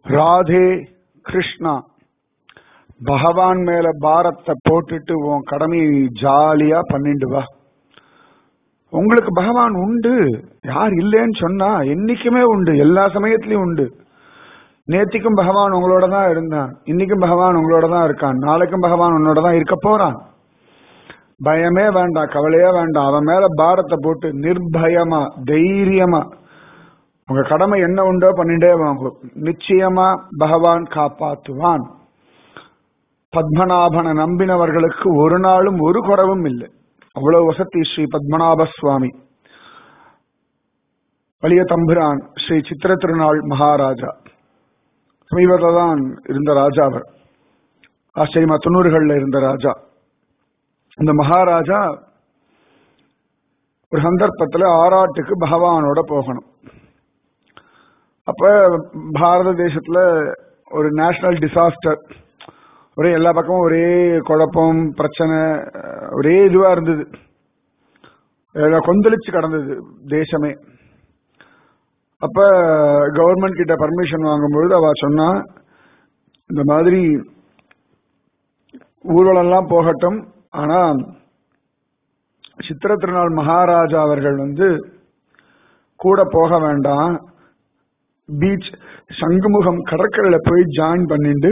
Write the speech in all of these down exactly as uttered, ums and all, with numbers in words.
ராதே கிருஷ்ணா. பகவான் மேல பாரத்தை போட்டுட்டு உன் கடமையை ஜாலியா பண்ணிட்டு வா. உங்களுக்கு பகவான் உண்டு, யார் இல்லைன்னு சொன்னா என்னைக்குமே உண்டு, எல்லா சமயத்திலயும் உண்டு. நேத்திக்கும் பகவான் உங்களோட தான் இருந்தான், இன்னைக்கும் பகவான் உங்களோட தான் இருக்கான், நாளைக்கும் பகவான் உன்னோட தான் இருக்க போறான். பயமே வேண்டாம், கவலையே வேண்டாம். அவன் மேல பாரத்தை போட்டு நிர்பயமா தைரியமா உங்க கடமை என்ன உண்டோ பண்ணிட்டே வாங்க. நிச்சயமா பகவான் காப்பாத்துவான். பத்மநாபனை நம்பினவர்களுக்கு ஒரு நாளும் ஒரு குறவும் இல்லை. அவ்வளவு வசதி ஸ்ரீ பத்மநாப சுவாமி. வலிய தம்புரான் ஸ்ரீ சித்திர திருநாள் மகாராஜா சமீபத்தில் தான் இருந்த ராஜா. அவர் ஆச்சரியமா தொண்ணூறுகள்ல இருந்த ராஜா. இந்த மகாராஜா ஒரு சந்தர்ப்பத்தில் ஆராட்டுக்கு பகவானோட போகணும். அப்ப பாரத தேசத்துல ஒரு நேஷனல் டிசாஸ்டர், ஒரே எல்லா பக்கமும் ஒரே குழப்பம் பிரச்சனை, ஒரே இதுவா இருந்தது, கொந்தளிச்சு கடந்தது தேசமே. அப்ப கவர்மெண்ட் கிட்ட பர்மிஷன் வாங்கும்பொழுது அவ சொன்னா, இந்த மாதிரி ஊர்வலம் எல்லாம் போகட்டும், ஆனா சித்திர திருநாள் மகாராஜா அவர்கள் வந்து கூட போக வேண்டாம், பீச் சங்குமுகம் கடற்கரையில போய் ஜாயின் பண்ணிட்டு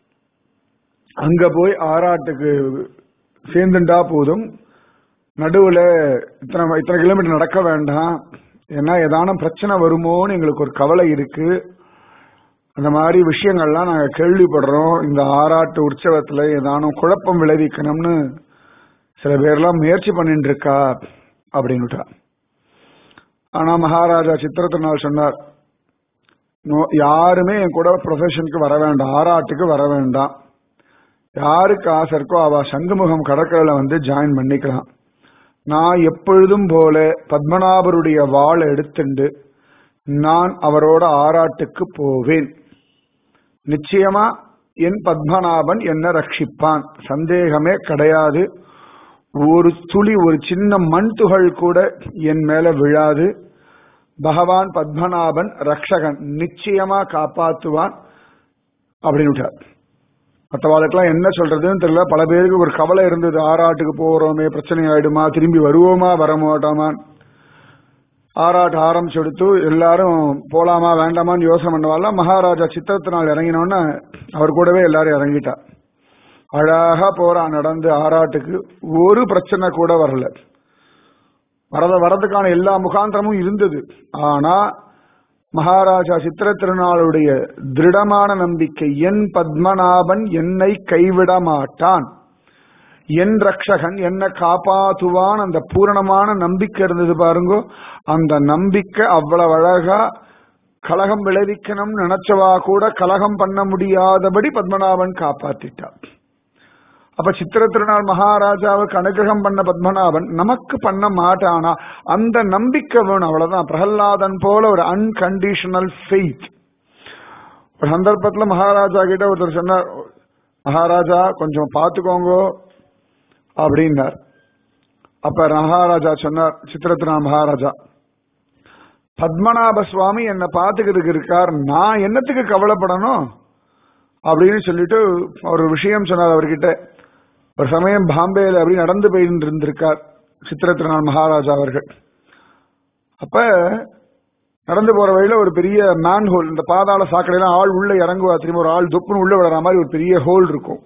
அங்க போய் ஆராட்டுக்கு சேர்ந்துட்டா போதும், நடுவுல இத்தனை இத்தனை கிலோமீட்டர் நடக்க வேண்டாம், ஏன்னா ஏதான பிரச்சனை வருமோன்னு எங்களுக்கு ஒரு கவலை இருக்கு. அந்த மாதிரி விஷயங்கள்லாம் நாங்க கேள்விப்படுறோம். இந்த ஆராட்டு உற்சவத்துல ஏதானும் குழப்பம் விளைவிக்கணும்னு சில பேர்லாம் முயற்சி பண்ணிட்டு இருக்கா அப்படின்னுட்டா. ஆனா மகாராஜா சித்திர திருநாள் சொன்னார், யாருமே என் கூட ப்ரொஃபஷனுக்கு வர வேண்டாம், ஆராட்டுக்கு வர வேண்டாம். யாருக்கு ஆசை இருக்கோ அவ சங்குமுகம் கடற்கரையில வந்து ஜாயின் பண்ணிக்கலாம். நான் எப்பொழுதும் போல பத்மநாபருடைய வாளை எடுத்துண்டு நான் அவரோட ஆராட்டுக்கு போவேன். நிச்சயமா என் பத்மநாபன் என்ன ரட்சிப்பான், சந்தேகமே கிடையாது. ஒரு துளி, ஒரு சின்ன மண் துகள் கூட என் மேல விழாது. பகவான் பத்மநாபன் ரக்ஷகன், நிச்சயமா காப்பாத்துவான் அப்படின்னு. மற்றவாளுக்கெல்லாம் என்ன சொல்றதுன்னு தெரியல. பல பேருக்கு ஒரு கவலை இருந்தது, ஆராட்டுக்கு போறோமே பிரச்சனை ஆயிடுமா, திரும்பி வருவோமா வரமாட்டோமா. ஆராட்டு ஆரம்பிச்சு எடுத்து எல்லாரும் போலாமா வேண்டாமான்னு யோசனை பண்ணவாள். மகாராஜா சித்திரத்தினால் இறங்கினோன்னு அவர் கூடவே எல்லாரும் இறங்கிட்டா. அழகா போறா நடந்து ஆராட்டுக்கு, ஒரு பிரச்சனை கூட வரல. வரத வரதுக்கான எல்லா முகாந்திரமும் இருந்தது. ஆனா மகாராஜா சித்திர திருநாளுடைய திருடமான நம்பிக்கை, என் பத்மநாபன் என்னை கைவிட மாட்டான், என் ரக்ஷகன் என்ன காப்பாத்துவான், அந்த பூரணமான நம்பிக்கை இருந்தது பாருங்க. அந்த நம்பிக்கை அவ்வளவு அழகா கலகம் விளைவிக்கணும் நினைச்சவா கூட கலகம் பண்ண முடியாதபடி பத்மநாபன் காப்பாத்திட்டான். அப்ப சித்திர திருநாள் மகாராஜாவுக்கு அனுகிரகம் பண்ண பத்மநாபன் நமக்கு பண்ண மாட்டானா, அந்த நம்பிக்கை வேணும், அவ்வளவுதான். பிரகலாதன் போல ஒரு அன்கண்டிஷனல் ஃபெய்த். ஒரு சந்தர்ப்பத்துல மகாராஜா கிட்ட ஒருத்தர் சொன்னார், மகாராஜா கொஞ்சம் பாத்துக்கோங்க அப்படின்னார். அப்ப மகாராஜா சொன்னார், சித்திர திருநாள் மகாராஜா, பத்மநாப சுவாமி என்ன பாத்துக்கிறதுக்கு இருக்கார், நான் என்னத்துக்கு கவலைப்படணும் அப்படின்னு சொல்லிட்டு ஒரு விஷயம் சொன்னார் அவர்கிட்ட. ஒரு சமயம் பாம்பேல அப்படி நடந்து போயிட்டு இருந்திருக்கார் சித்திர திருநாள் மகாராஜா அவர்கள். அப்ப நடந்து போற வழியில ஒரு பெரிய மேன் ஹோல், இந்த பாதாள சாக்கடையில ஆள் உள்ள இறங்குவா, திரும்ப ஒரு ஆள் தொப்புன்னு உள்ள விடுற மாதிரி ஒரு பெரிய ஹோல் இருக்கும்.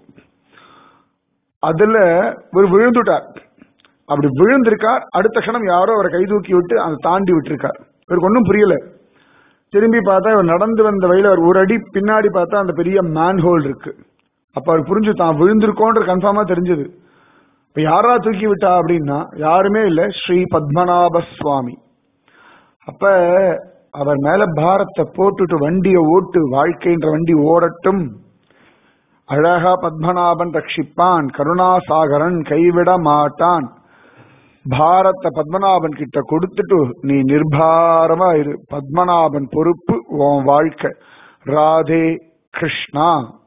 அதுல ஒரு விழுந்துட்டார். அப்படி விழுந்திருக்கார், அடுத்த கணம் யாரோ அவரை கை தூக்கி விட்டு அதை தாண்டி விட்டுருக்கார். இவருக்கு ஒன்றும் புரியல. திரும்பி பார்த்தா இவர் நடந்து வந்த வழியில ஒரு அடி பின்னாடி பார்த்தா அந்த பெரிய மேன் ஹோல் இருக்கு. அப்ப அவர் புரிஞ்சு தான் விழுந்திருக்கோன்ற கன்ஃபார்மா தெரிஞ்சது. இப்ப யாரா தூக்கி விட்டா அப்படின்னா யாருமே இல்ல, ஸ்ரீ பத்மநாப சுவாமி. அப்ப அவர் மேல பாரத்தை போட்டுட்டு வண்டியை ஓட்டு, வாழ்க்கைன்ற வண்டி ஓடட்டும், அழகா பத்மநாபன் ரட்சிப்பான், கருணாசாகரன் கைவிட மாட்டான். பாரத்தை பத்மநாபன் கிட்ட கொடுத்துட்டு நீ நிர்பாரமா இரு, பத்மநாபன் பொறுப்பு உன் வாழ்க்கை. ராதே கிருஷ்ணா.